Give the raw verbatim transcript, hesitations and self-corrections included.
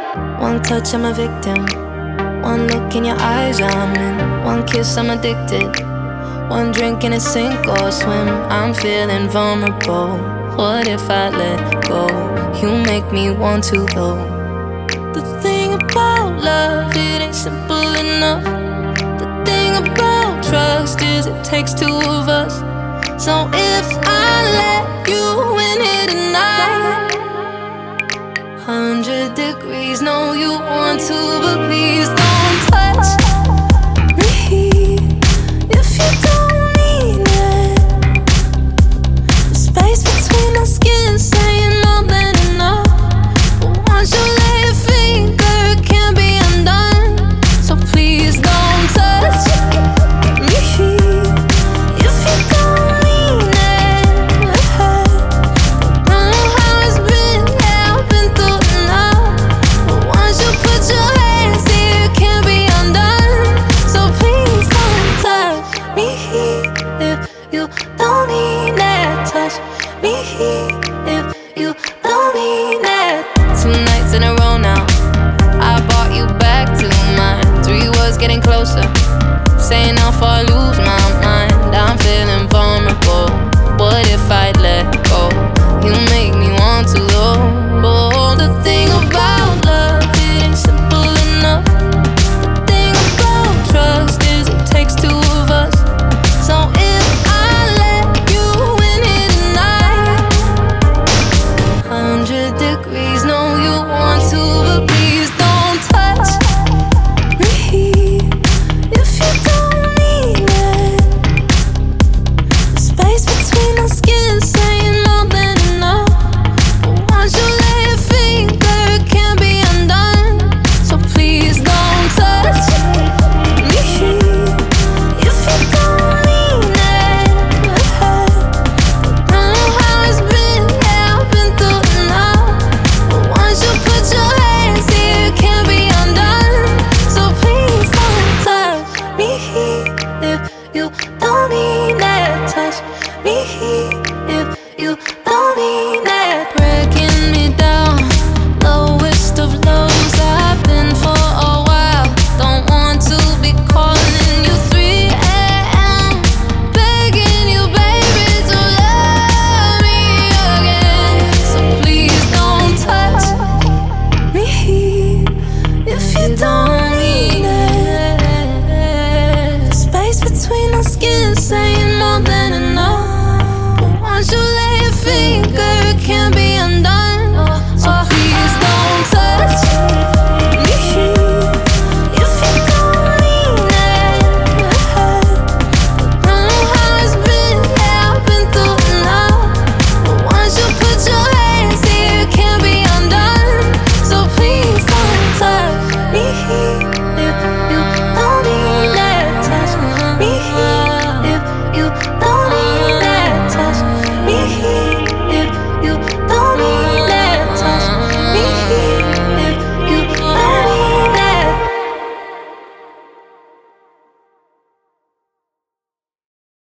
One touch, I'm a victim. One look in your eyes, I'm in. One kiss, I'm addicted. One drink and it's sink or swim. I'm feeling vulnerable. What if I let go? You make me want to though. The thing about love, it ain't simple enough. The thing about trust is it takes two of us. So if I let you in here tonight, hundred degrees, know you want to, but please don't touch.